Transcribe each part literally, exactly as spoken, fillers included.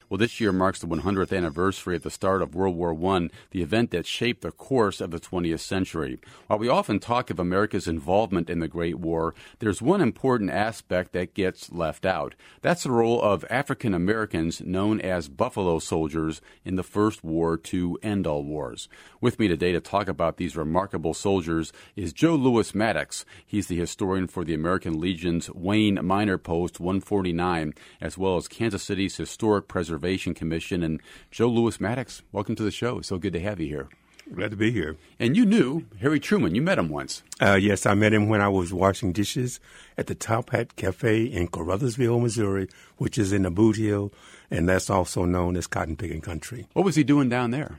Well, this year marks the one hundredth anniversary of the start of World War One, the event that shaped the course of the twentieth century. While we often talk of America's involvement in the Great War, there's one important aspect that gets left out. That's the role of African Americans known as Buffalo Soldiers in the first war to end all wars. With me today to talk about these remarkable soldiers is Joe Louis Maddox. He's the historian for the American Legion's Wayne Minor Post one forty-nine, as well as Kansas City's Historic Preservation Commission. And Joe Louis Maddox, welcome to the show. It's so good to have you here. Glad to be here. And you knew Harry Truman. You met him once. Uh, yes, I met him when I was washing dishes at the Top Hat Cafe in Caruthersville, Missouri, which is in the Boot Hill, and that's also known as Cotton Picking Country. What was he doing down there?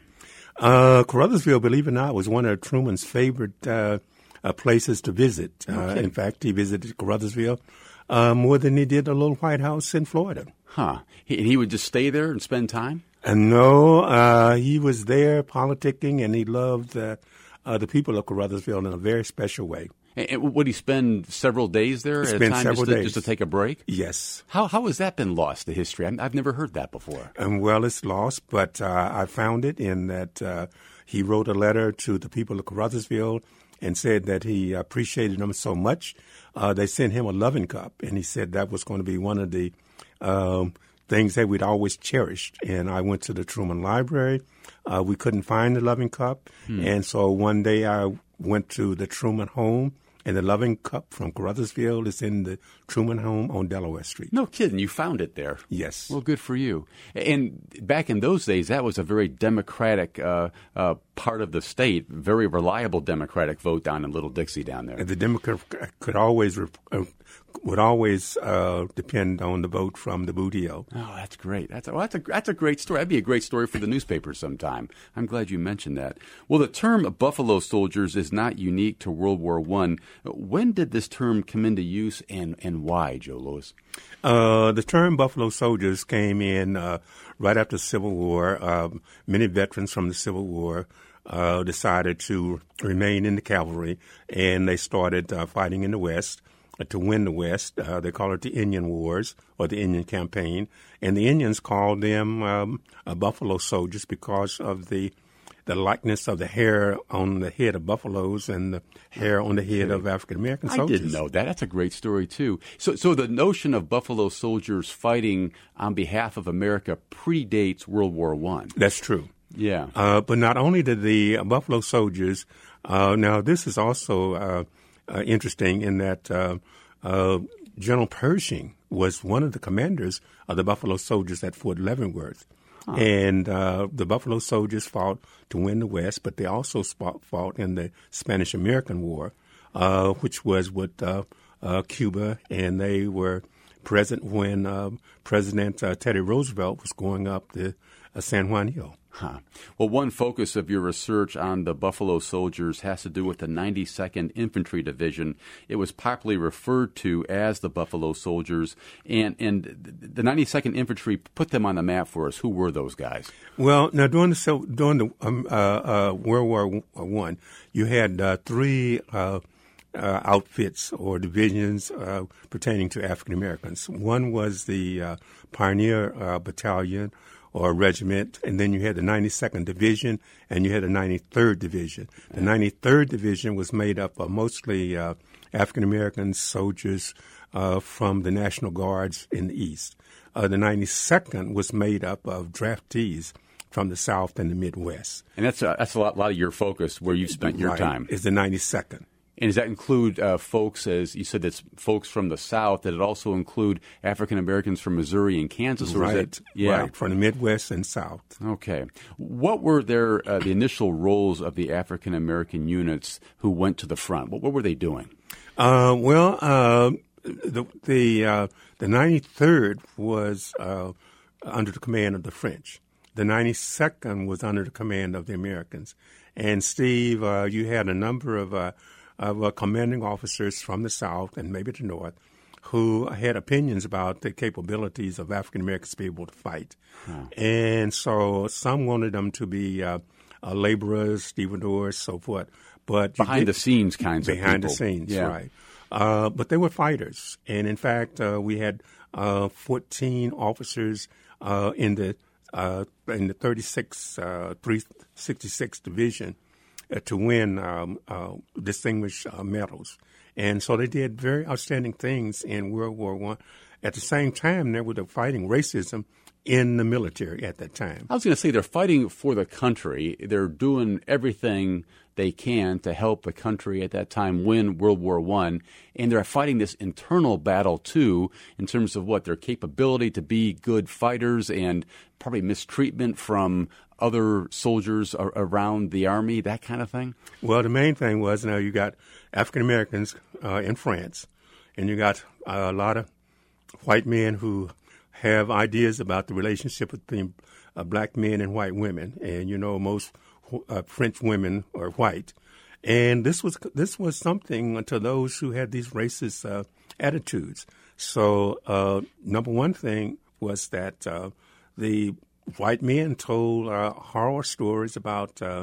Uh, Caruthersville, believe it or not, was one of Truman's favorite uh, uh, places to visit. Uh, in fact, he visited Caruthersville uh, more than he did the little White House in Florida. Huh. He, and he would just stay there and spend time? Uh, no, uh, he was there politicking, and he loved uh, uh, the people of Caruthersville in a very special way. And, and would he spend several days there He at a spent time several just to, days. just to take a break? Yes. How how has that been lost to history? I, I've never heard that before. Um, well, it's lost, but uh, I found it in that uh, he wrote a letter to the people of Caruthersville and said that he appreciated them so much. Uh, they sent him a loving cup, and he said that was going to be one of the um, things that we'd always cherished. And I went to the Truman Library. Uh, we couldn't find the loving cup, hmm. and so one day I went to the Truman home. And the loving cup from Caruthersville is in the Truman home on Delaware Street. No kidding. You found it there. Yes. Well, good for you. And back in those days, that was a very democratic uh, uh, part of the state, very reliable Democratic vote down in Little Dixie down there. And the Democrat could always uh, would always uh, depend on the vote from the Boot Hill. Oh, that's great. That's a, well, that's a that's a great story. That'd be a great story for the newspaper sometime. I'm glad you mentioned that. Well, the term Buffalo Soldiers is not unique to World War One. When did this term come into use, and, and why, Joe Louis? Uh, the term Buffalo Soldiers came in uh, right after the Civil War. Uh, many veterans from the Civil War uh, decided to remain in the cavalry, and they started uh, fighting in the West. To win the West. Uh, they call it the Indian Wars or the Indian Campaign. And the Indians called them um, uh, Buffalo Soldiers because of the the likeness of the hair on the head of buffaloes and the hair on the head of African-American soldiers. I didn't know that. That's a great story, too. So so the notion of Buffalo Soldiers fighting on behalf of America predates World War One. That's true. Yeah. Uh, but not only did the uh, Buffalo Soldiers, uh, now this is also uh, uh, interesting in that uh, uh, General Pershing was one of the commanders of the Buffalo Soldiers at Fort Leavenworth. Huh. And uh, the Buffalo Soldiers fought to win the West, but they also fought, fought in the Spanish-American War, uh, which was with uh, uh, Cuba, and they were present when uh, President uh, Teddy Roosevelt was going up the uh, San Juan Hill. Huh. Well, one focus of your research on the Buffalo Soldiers has to do with the ninety-second Infantry Division. It was popularly referred to as the Buffalo Soldiers, and and the ninety-second Infantry, put them on the map for us. Who were those guys? Well, now during the during the um, uh, uh, World War One, you had uh, three uh, uh, outfits or divisions uh, pertaining to African Americans. One was the uh, Pioneer uh, Battalion or regiment, and then you had the ninety-second Division, and you had the ninety-third Division. The ninety-third Division was made up of mostly uh, African-American soldiers uh, from the National Guards in the East. Uh, the ninety-second was made up of draftees from the South and the Midwest. And that's a, that's a lot, lot of your focus, where you've spent your right. time. Is the ninety-second. And does that include uh, folks, as you said, that's folks from the South? Did it also include African Americans from Missouri and Kansas? Or right, is it, yeah. right, from the Midwest and South. Okay. What were their uh, the initial roles of the African American units who went to the front? What, what were they doing? Uh, well, uh, the the, uh, the ninety-third was uh, under the command of the French. The ninety-second was under the command of the Americans. And Steve, uh, you had a number of uh, of uh, commanding officers from the South and maybe the North who had opinions about the capabilities of African Americans to be able to fight. Hmm. And so some wanted them to be uh, uh, laborers, stevedores, so forth. But behind the scenes kinds of people. Behind the scenes, yeah. right. Uh, but they were fighters. And in fact, uh, we had uh, fourteen officers uh, in the uh, in the thirty-six, uh, three sixty-six Division uh, to win um, uh, distinguished uh, medals. And so they did very outstanding things in World War One. At the same time, they were fighting racism in the military at that time. I was going to say they're fighting for the country. They're doing everything they can to help the country at that time win World War One, and they're fighting this internal battle too, in terms of what their capability to be good fighters and probably mistreatment from other soldiers ar- around the army, that kind of thing. Well, the main thing was now you got African Americans uh, in France, and you got uh, a lot of white men who have ideas about the relationship between uh, black men and white women, and you know most uh, French women are white, and this was this was something to those who had these racist uh, attitudes. So uh, number one thing was that uh, the white men told uh, horror stories about uh,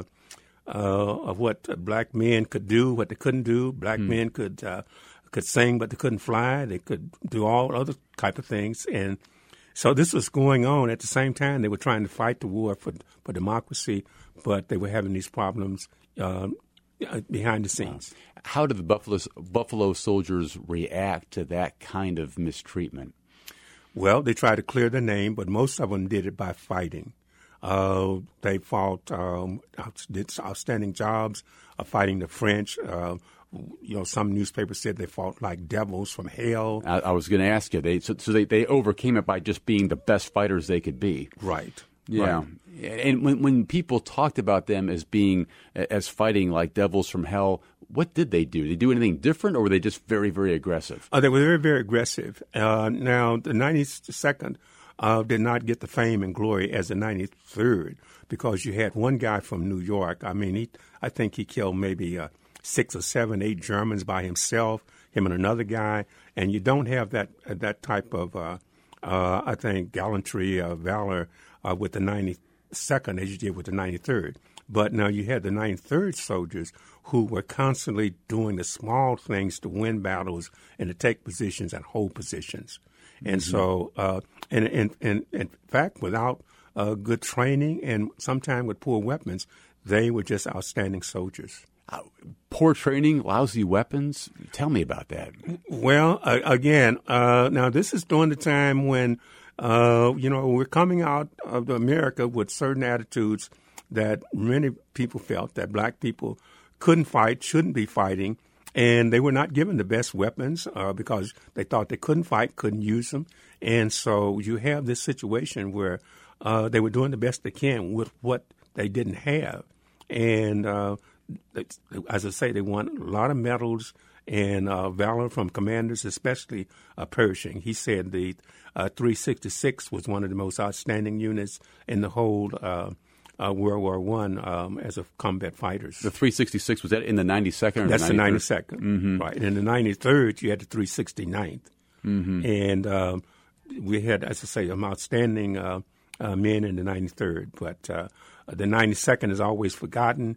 uh, of what black men could do, what they couldn't do. Black mm. men could uh, could sing, but they couldn't fly. They could do all other type of things, and so this was going on at the same time. They were trying to fight the war for for democracy, but they were having these problems uh, behind the scenes. Wow. How did the Buffalo, Buffalo Soldiers react to that kind of mistreatment? Well, they tried to clear the name, but most of them did it by fighting. Uh, they fought, um, did outstanding jobs of fighting the French. Uh, you know, some newspapers said they fought like devils from hell. I, I was going to ask you. They so, so they, they overcame it by just being the best fighters they could be. Right. Yeah. Right. And when when people talked about them as being as fighting like devils from hell, what did they do? Did they do anything different, or were they just very, very aggressive? Uh, they were very, very aggressive. Uh, now, the ninety-second uh, did not get the fame and glory as the ninety-third because you had one guy from New York. I mean, he, I think he killed maybe uh, six or seven, eight Germans by himself, him and another guy, and you don't have that uh, that type of, uh, uh, I think, gallantry, uh, valor uh, with the ninety-second as you did with the ninety-third. But now you had the ninety-third soldiers who were constantly doing the small things to win battles and to take positions and hold positions. And mm-hmm. so, uh, and, and, and in fact, without uh, good training and sometimes with poor weapons, they were just outstanding soldiers. Uh, poor training, lousy weapons? Tell me about that. Well, uh, again, uh, now this is during the time when, uh, you know, we're coming out of America with certain attitudes that many people felt that black people couldn't fight, shouldn't be fighting, and they were not given the best weapons uh, because they thought they couldn't fight, couldn't use them. And so you have this situation where uh, they were doing the best they can with what they didn't have. And uh, they, as I say, they won a lot of medals and uh, valor from commanders, especially uh, Pershing. He said the uh, three sixty-six was one of the most outstanding units in the whole uh Uh, World War One um, as a combat fighters. The three sixty-six, was that in the ninety-second? Or That's the ninety-second, mm-hmm. right. And in the ninety-third, you had the three sixty-ninth. Mm-hmm. And uh, we had, as I say, some outstanding uh, uh, men in the ninety-third. But uh, the ninety-second is always forgotten,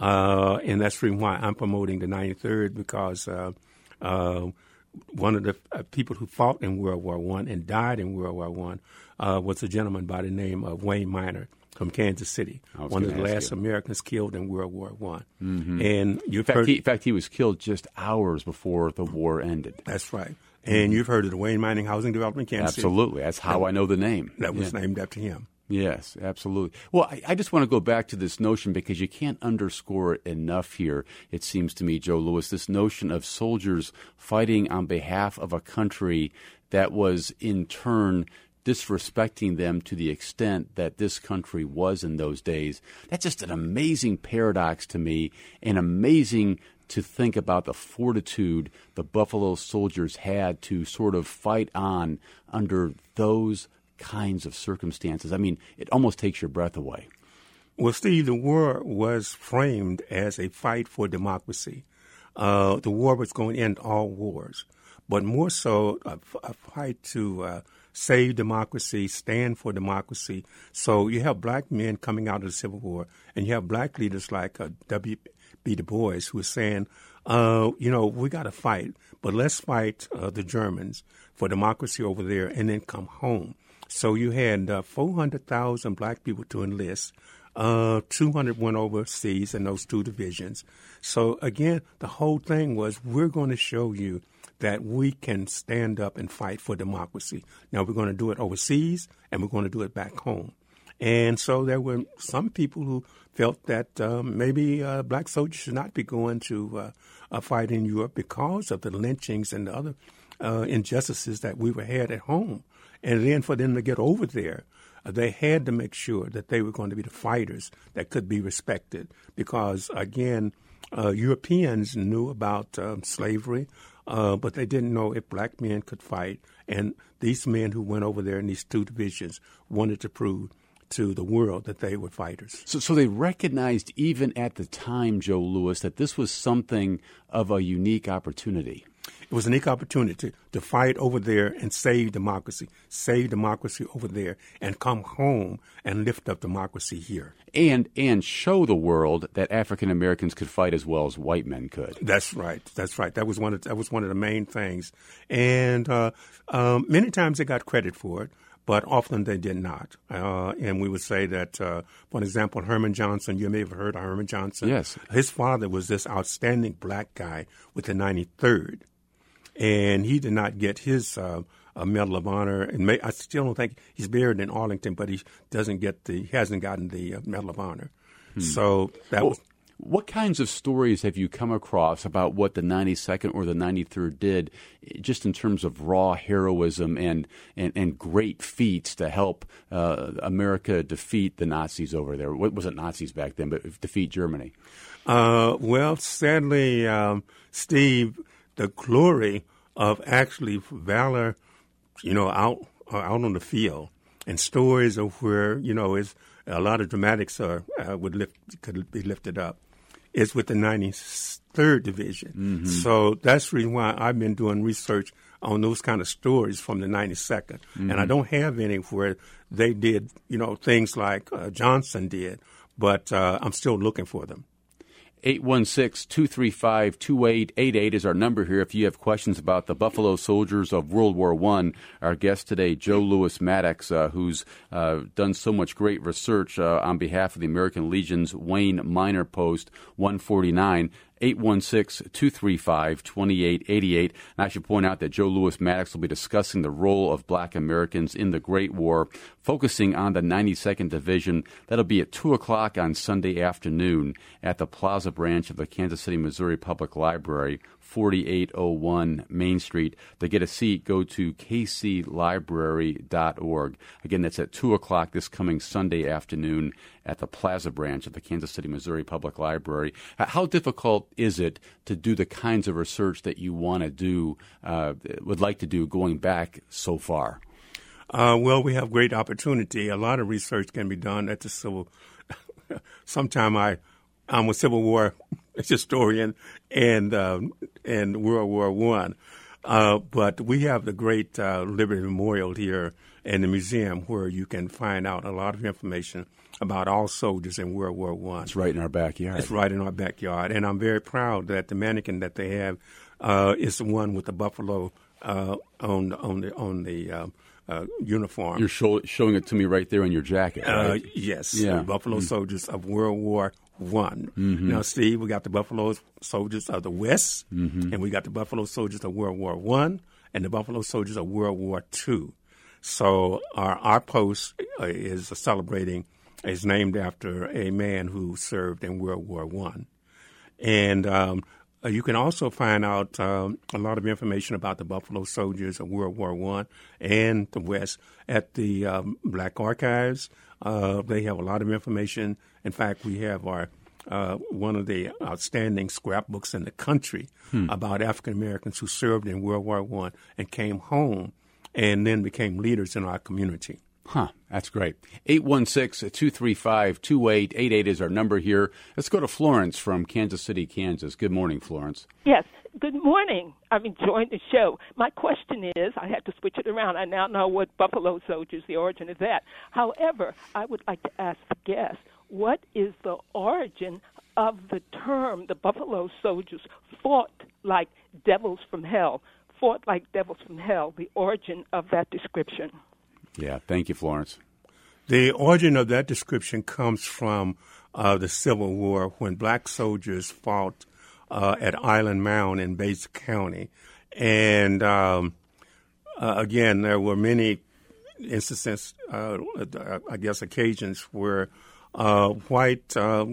uh, and that's the reason why I'm promoting the ninety-third, because uh, uh, one of the uh, people who fought in World War One and died in World War One uh, was a gentleman by the name of Wayne Minor from Kansas City, one of the last you. Americans killed in World War One. Mm-hmm. And you've in fact, heard, he, in fact, he was killed just hours before the war ended. That's right. And mm-hmm. you've heard of the Wayne Mining Housing Development, Kansas City. Absolutely. That's how that, I know the name. That was yeah. named after him. Yes, absolutely. Well, I, I just want to go back to this notion because you can't underscore it enough here, it seems to me, Joe Louis, this notion of soldiers fighting on behalf of a country that was in turn disrespecting them to the extent that this country was in those days. That's just an amazing paradox to me, and amazing to think about the fortitude the Buffalo Soldiers had to sort of fight on under those kinds of circumstances. I mean, it almost takes your breath away. Well, Steve, the war was framed as a fight for democracy. Uh, the war was going to end all wars, but more so a, a fight to uh, save democracy, stand for democracy. So you have black men coming out of the Civil War, and you have black leaders like uh, W B Du Bois who are saying, uh, you know, we got to fight, but let's fight uh, the Germans for democracy over there and then come home. So you had uh, four hundred thousand black people to enlist. Uh, two hundred went overseas in those two divisions. So, again, the whole thing was we're going to show you that we can stand up and fight for democracy. Now, we're going to do it overseas, and we're going to do it back home. And so there were some people who felt that um, maybe uh, black soldiers should not be going to uh, a fight in Europe because of the lynchings and the other uh, injustices that we were had at home. And then for them to get over there, uh, they had to make sure that they were going to be the fighters that could be respected because, again, uh, Europeans knew about um, slavery, uh, but they didn't know if black men could fight. And these men who went over there in these two divisions wanted to prove to the world that they were fighters. So, so they recognized even at the time, Joe Louis, that this was something of a unique opportunity. It was a unique opportunity to fight over there and save democracy, save democracy over there, and come home and lift up democracy here. And and show the world that African Americans could fight as well as white men could. That's right. That's right. That was one of that was one of the main things. And uh, um, many times they got credit for it, but often they did not. Uh, and we would say that, uh, for example, Herman Johnson, you may have heard of Herman Johnson. Yes. His father was this outstanding black guy with the ninety-third. And he did not get his uh, a Medal of Honor. And may, I still don't think he's buried in Arlington, but he doesn't get the, he hasn't gotten the uh, Medal of Honor. Hmm. So that well, was. What kinds of stories have you come across about what the ninety-second or the ninety-third did, just in terms of raw heroism and, and, and great feats to help uh, America defeat the Nazis over there? What was it Nazis back then, but defeat Germany? Uh, well, sadly, um, Steve, the glory of actually valor, you know, out uh, out on the field, and stories of where, you know, is a lot of dramatics are uh, would lift could be lifted up, is with the ninety-third Division. Mm-hmm. So that's the reason why I've been doing research on those kind of stories from the ninety-second. Mm-hmm. And I don't have any where they did, you know, things like uh, Johnson did, but uh, I'm still looking for them. eight one six, two three five, two eight eight eight is our number here. If you have questions about the Buffalo Soldiers of World War One, our guest today, Joe Louis Maddox, uh, who's uh, done so much great research uh, on behalf of the American Legion's Wayne Minor Post one forty-nine. eight one six, two three five, two eight eight eight. And I should point out that Joe Louis Maddox will be discussing the role of black Americans in the Great War, focusing on the ninety-second Division. That'll be at two o'clock on Sunday afternoon at the Plaza branch of the Kansas City, Missouri Public Library, forty-eight oh one Main Street. To get a seat, go to k c library dot org. Again, that's at two o'clock this coming Sunday afternoon at the Plaza branch of the Kansas City, Missouri Public Library. How difficult is it to do the kinds of research that you want to do, uh, would like to do, going back so far? Uh, well, we have great opportunity. A lot of research can be done at the Civil. Sometime I, I'm a Civil War historian and uh, and World War One, uh, but we have the great uh, Liberty Memorial here in the museum where you can find out a lot of information about all soldiers in World War One. It's right in our backyard. It's right in our backyard, and I'm very proud that the mannequin that they have uh, is the one with the buffalo uh, on on the on the uh, uh, uniform. You're show, showing it to me right there in your jacket. Right? Uh, yes, yeah. The Buffalo mm-hmm. Soldiers of World War One. Mm-hmm. Now, Steve, we got the Buffalo Soldiers of the West, mm-hmm. and we got the Buffalo Soldiers of World War One, and the Buffalo Soldiers of World War Two. So our our post uh, is celebrating. Is named after a man who served in World War One, and um, you can also find out um, a lot of information about the Buffalo Soldiers of World War One and the West at the um, Black Archives. Uh, they have a lot of information. In fact, we have our uh, one of the outstanding scrapbooks in the country hmm. about African Americans who served in World War One and came home and then became leaders in our community. Huh, that's great. eight one six, two three five, two eight eight eight is our number here. Let's go to Florence from Kansas City, Kansas. Good morning, Florence. Yes, good morning. I've enjoyed the show. My question is, I had to switch it around. I now know what Buffalo Soldiers, the origin of that. However, I would like to ask the guest, what is the origin of the term the Buffalo Soldiers fought like devils from hell? Fought like devils from hell, the origin of that description. Yeah, thank you, Florence. The origin of that description comes from uh, the Civil War when black soldiers fought uh, at Island Mound in Bates County. And um, uh, again, there were many instances, uh, I guess occasions, where uh, white um,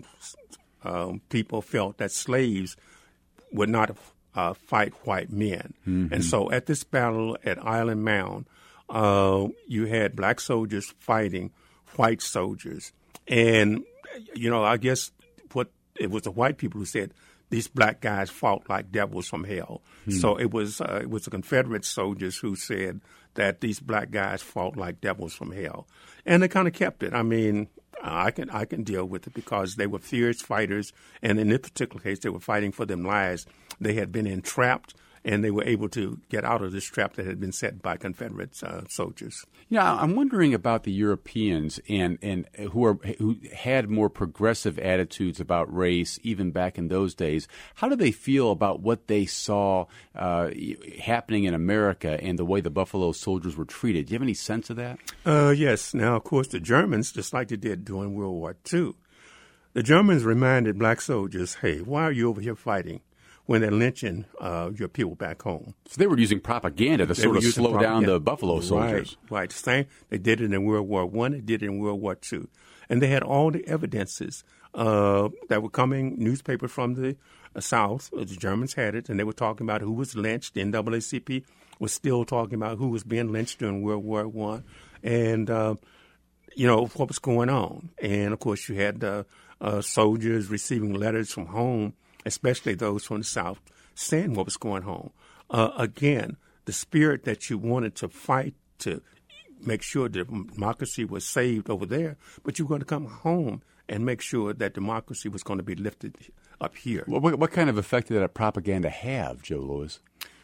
uh, people felt that slaves would not uh, fight white men. Mm-hmm. And so at this battle at Island Mound, uh, you had black soldiers fighting white soldiers. And, you know, I guess what it was the white people who said these black guys fought like devils from hell. Hmm. So it was uh, it was the Confederate soldiers who said that these black guys fought like devils from hell. And they kind of kept it. I mean, I can I can deal with it because they were fierce fighters. And in this particular case, they were fighting for their lives. They had been entrapped, and they were able to get out of this trap that had been set by Confederate uh, soldiers. Yeah, I'm wondering about the Europeans and, and who are who had more progressive attitudes about race even back in those days. How do they feel about what they saw uh, happening in America and the way the Buffalo Soldiers were treated? Do you have any sense of that? Uh, yes. Now, of course, the Germans, just like they did during World War Two, the Germans reminded black soldiers, hey, why are you over here fighting when they're lynching uh, your people back home? So they were using propaganda to they sort of slow propaganda. down the Buffalo Soldiers. Right, right. Same. They did it in World War One. They did it in World War Two, and they had all the evidences uh, that were coming. Newspapers from the uh, South, the Germans had it, and they were talking about who was lynched. The N double A C P was still talking about who was being lynched during World War One, and uh, you know what was going on. And of course, you had uh, uh, soldiers receiving letters from home, especially those from the South, saying what was going on. Uh, again, the spirit that you wanted to fight to make sure that democracy was saved over there, but you were going to come home and make sure that democracy was going to be lifted up here. Well, what, what kind of effect did that propaganda have, Joe Louis?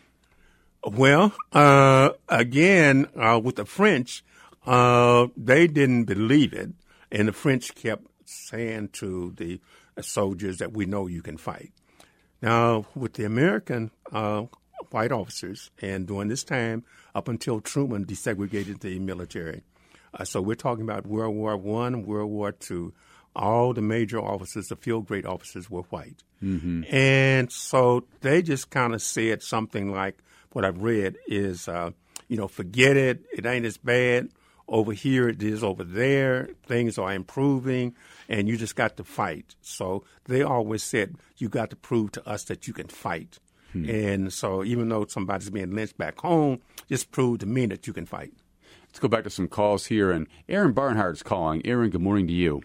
Well, uh, again, uh, with the French, uh, they didn't believe it, and the French kept saying to the soldiers that we know you can fight. Now, with the American uh, white officers, and during this time, up until Truman desegregated the military, uh, so we're talking about World War One, World War Two, all the major officers, the field grade officers, were white. Mm-hmm. And so they just kind of said something like what I've read is, uh, you know, forget it, it ain't as bad. Over here it is over there. Things are improving, and you just got to fight. So they always said, you got to prove to us that you can fight. Hmm. And so even though somebody's being lynched back home, just prove to me that you can fight. Let's go back to some calls here. And Aaron Barnhart's calling. Aaron, good morning to you.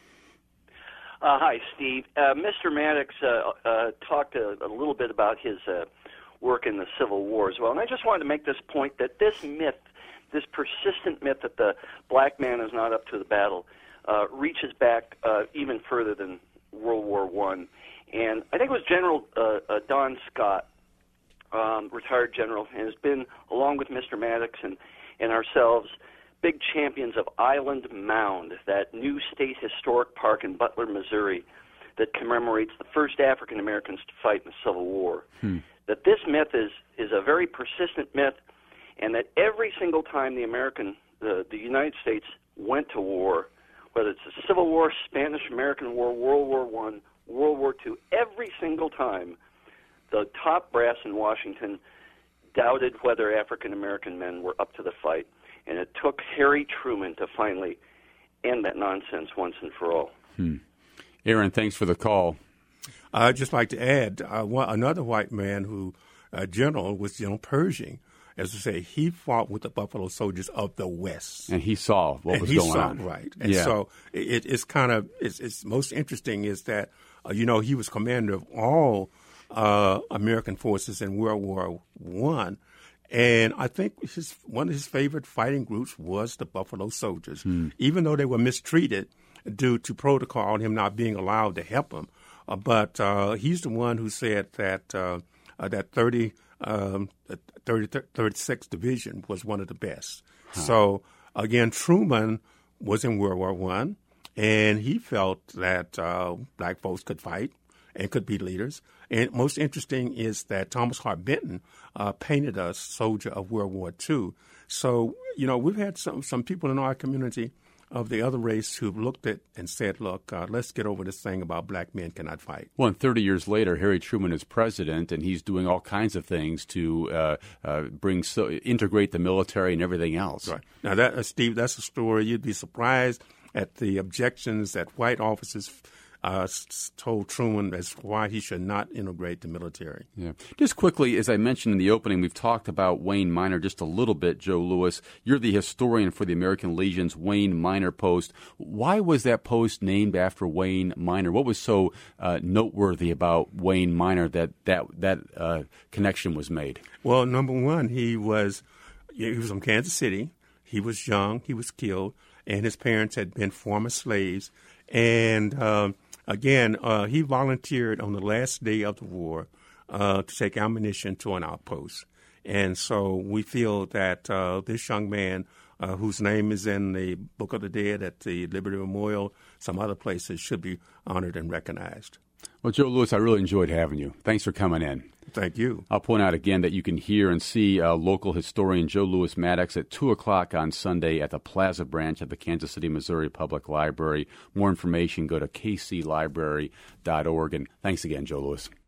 Uh, hi, Steve. Uh, Mister Maddox uh, uh, talked a, a little bit about his uh, work in the Civil War as well. And I just wanted to make this point that this myth, this persistent myth that the black man is not up to the battle, uh, reaches back uh, even further than World War One. And I think it was General uh, uh, Don Scott, um, retired general, and has been, along with Mister Maddox and, and ourselves, big champions of Island Mound, that new state historic park in Butler, Missouri, that commemorates the first African Americans to fight in the Civil War. Hmm. That this myth is, is a very persistent myth, and that every single time the American, the, the United States went to war, whether it's the Civil War, Spanish-American War, World War One, World War Two, every single time the top brass in Washington doubted whether African-American men were up to the fight. And it took Harry Truman to finally end that nonsense once and for all. Hmm. Aaron, thanks for the call. I'd just like to add, uh, one, another white man who, uh, general, was General Pershing. As I say, he fought with the Buffalo Soldiers of the West. And he saw what and was he going saw, on. Right. And yeah. so it, it's kind of, it's, it's most interesting is that, uh, you know, he was commander of all uh, American forces in World War One. And I think his, one of his favorite fighting groups was the Buffalo Soldiers, hmm. even though they were mistreated due to protocol and him not being allowed to help them. Uh, but uh, he's the one who said that uh, uh, that thirty, um, thirty, thirty-sixth Division was one of the best. Huh. So, again, Truman was in World War One, and he felt that uh, black folks could fight and could be leaders. And most interesting is that Thomas Hart Benton uh, painted a soldier of World War Two. So, you know, we've had some, some people in our community of the other race who've looked at and said, look, uh, let's get over this thing about black men cannot fight. Well, and thirty years later, Harry Truman is president, and he's doing all kinds of things to uh, uh, bring so, integrate the military and everything else. Right. Now, that uh, Steve, that's a story. You'd be surprised at the objections that white officers Uh, told Truman as why he should not integrate the military. Yeah. Just quickly, as I mentioned in the opening, we've talked about Wayne Minor just a little bit, Joe Louis. You're the historian for the American Legion's Wayne Minor Post. Why was that post named after Wayne Minor? What was so uh, noteworthy about Wayne Minor that that, that uh, connection was made? Well, number one, he was he was from Kansas City. He was young. He was killed, and his parents had been former slaves. And um, Again, uh, he volunteered on the last day of the war uh, to take ammunition to an outpost. And so we feel that uh, this young man, uh, whose name is in the Book of the Dead at the Liberty Memorial, some other places, should be honored and recognized. Well, Joe Louis, I really enjoyed having you. Thanks for coming in. Thank you. I'll point out again that you can hear and see uh, local historian Joe Louis Maddox at two o'clock on Sunday at the Plaza branch of the Kansas City, Missouri Public Library. More information, go to k c library dot org. And thanks again, Joe Louis.